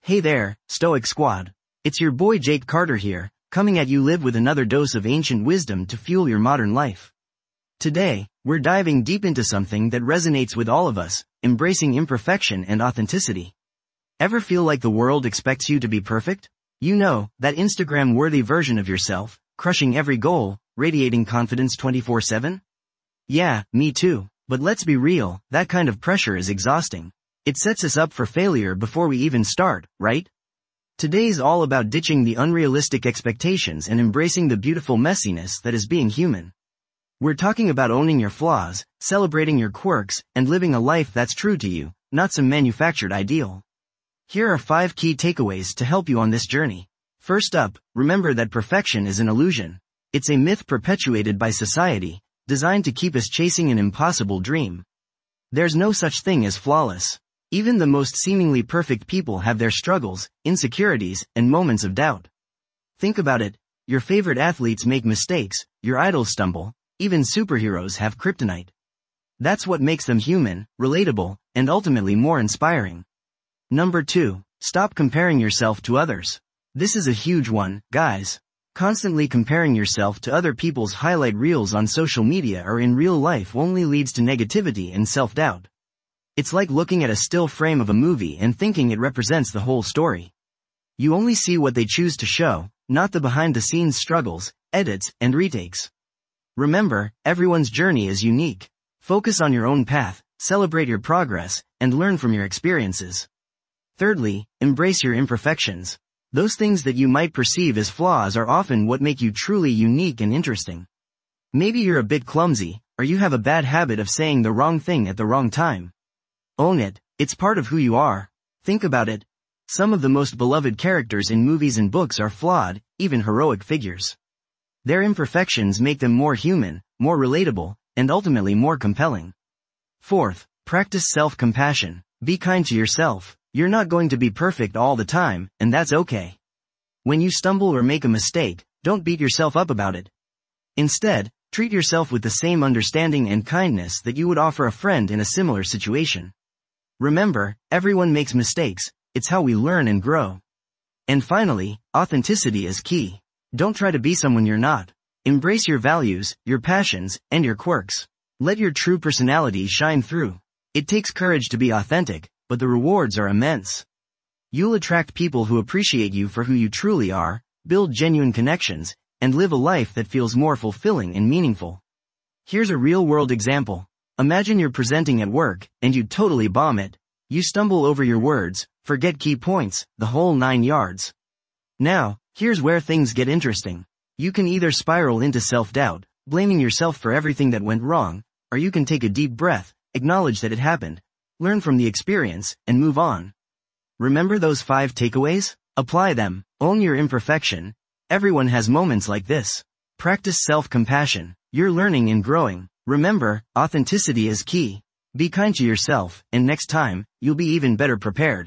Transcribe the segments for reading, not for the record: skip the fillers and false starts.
Hey there, Stoic Squad. It's your boy Jake Carter here, coming at you live with another dose of ancient wisdom to fuel your modern life. Today, we're diving deep into something that resonates with all of us, embracing imperfection and authenticity. Ever feel like the world expects you to be perfect? You know, that Instagram-worthy version of yourself, crushing every goal, radiating confidence 24/7? Yeah, me too, but let's be real, that kind of pressure is exhausting. It sets us up for failure before we even start, right? Today's all about ditching the unrealistic expectations and embracing the beautiful messiness that is being human. We're talking about owning your flaws, celebrating your quirks, and living a life that's true to you, not some manufactured ideal. Here are 5 key takeaways to help you on this journey. First up, remember that perfection is an illusion. It's a myth perpetuated by society, designed to keep us chasing an impossible dream. There's no such thing as flawless. Even the most seemingly perfect people have their struggles, insecurities, and moments of doubt. Think about it, your favorite athletes make mistakes, your idols stumble, even superheroes have kryptonite. That's what makes them human, relatable, and ultimately more inspiring. Number 2, stop comparing yourself to others. This is a huge one, guys. Constantly comparing yourself to other people's highlight reels on social media or in real life only leads to negativity and self-doubt. It's like looking at a still frame of a movie and thinking it represents the whole story. You only see what they choose to show, not the behind-the-scenes struggles, edits, and retakes. Remember, everyone's journey is unique. Focus on your own path, celebrate your progress, and learn from your experiences. Thirdly, embrace your imperfections. Those things that you might perceive as flaws are often what make you truly unique and interesting. Maybe you're a bit clumsy, or you have a bad habit of saying the wrong thing at the wrong time. Own it, it's part of who you are. Think about it. Some of the most beloved characters in movies and books are flawed, even heroic figures. Their imperfections make them more human, more relatable, and ultimately more compelling. Fourth, practice self-compassion. Be kind to yourself. You're not going to be perfect all the time, and that's okay. When you stumble or make a mistake, don't beat yourself up about it. Instead, treat yourself with the same understanding and kindness that you would offer a friend in a similar situation. Remember, everyone makes mistakes, it's how we learn and grow. And finally, authenticity is key. Don't try to be someone you're not. Embrace your values, your passions, and your quirks. Let your true personality shine through. It takes courage to be authentic, but the rewards are immense. You'll attract people who appreciate you for who you truly are, build genuine connections, and live a life that feels more fulfilling and meaningful. Here's a real-world example. Imagine you're presenting at work, and you totally bomb it. You stumble over your words, forget key points, the whole 9 yards. Now, here's where things get interesting. You can either spiral into self-doubt, blaming yourself for everything that went wrong, or you can take a deep breath, acknowledge that it happened, learn from the experience, and move on. Remember those 5 takeaways? Apply them, own your imperfection. Everyone has moments like this. Practice self-compassion. You're learning and growing. Remember, authenticity is key. Be kind to yourself, and next time, you'll be even better prepared.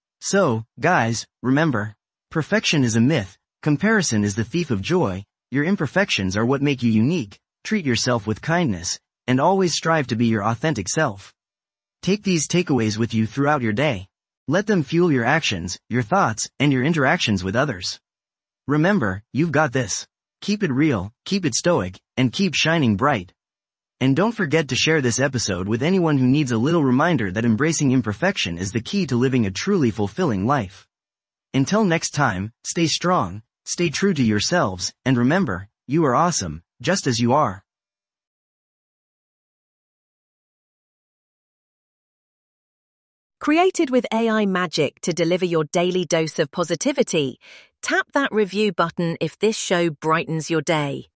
So, guys, remember, perfection is a myth, comparison is the thief of joy, your imperfections are what make you unique, treat yourself with kindness, and always strive to be your authentic self. Take these takeaways with you throughout your day. Let them fuel your actions, your thoughts, and your interactions with others. Remember, you've got this. Keep it real, keep it stoic, and keep shining bright. And don't forget to share this episode with anyone who needs a little reminder that embracing imperfection is the key to living a truly fulfilling life. Until next time, stay strong, stay true to yourselves, and remember, you are awesome, just as you are. Created with AI magic to deliver your daily dose of positivity, tap that review button if this show brightens your day.